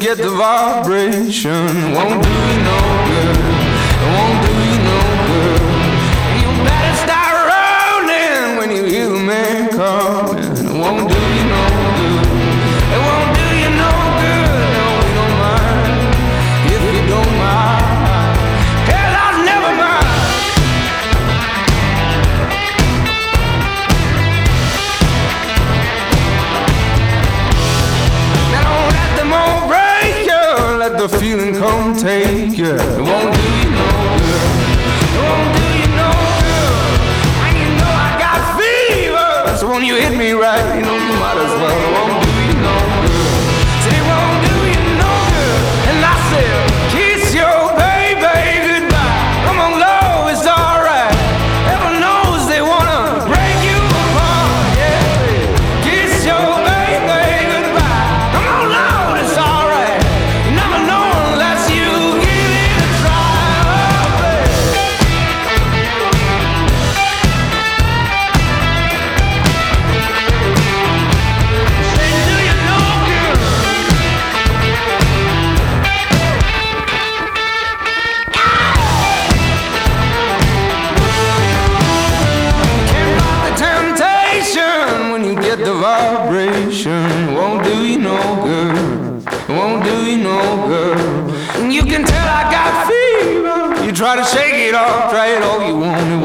get the vibration, won't do you no good. It won't do you no good. And you better start rolling when you hear the man coming. It won't do you no good. It won't do you no good. No, we don't mind if you don't mind. Hell, I'll never mind. Now don't let them all break you. Let the feeling come take you. It won't do you no good. It won't do you no good. And you know I got fever, so when you hit me right, you know you might as well. It won't do you no good. Say it won't do you no good. And I said, kiss your baby goodbye. Come on, love, it's alright. Heaven knows they wanna break you apart. Yeah, kiss your baby goodbye. Come on, love, it's alright. You never know unless you give it a try. Oh, baby. Say, do you know, girl? Can't rock the temptation when you get the vibration. Won't do you no good. Won't do you no good. And you can tell I got fever. You try to shake it off, try it all you want. It